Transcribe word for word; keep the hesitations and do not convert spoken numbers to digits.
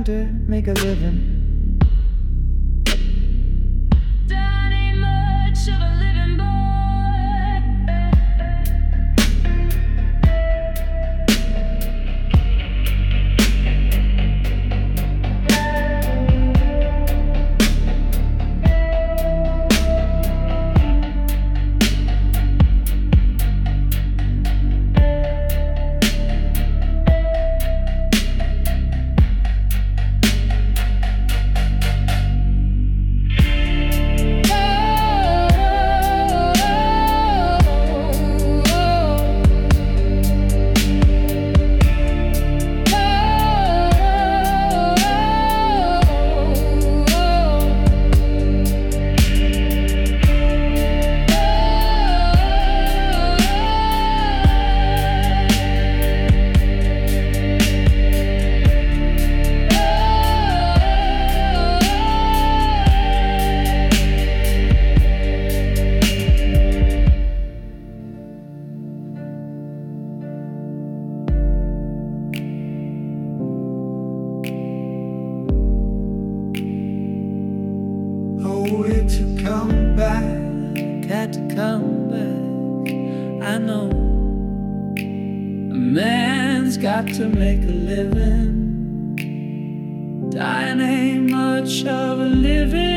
trying to make a living. Done ain't much of a living boy. Oh, it to come back, had to come back. I know a man's got to make a living. Dying ain't much of a living.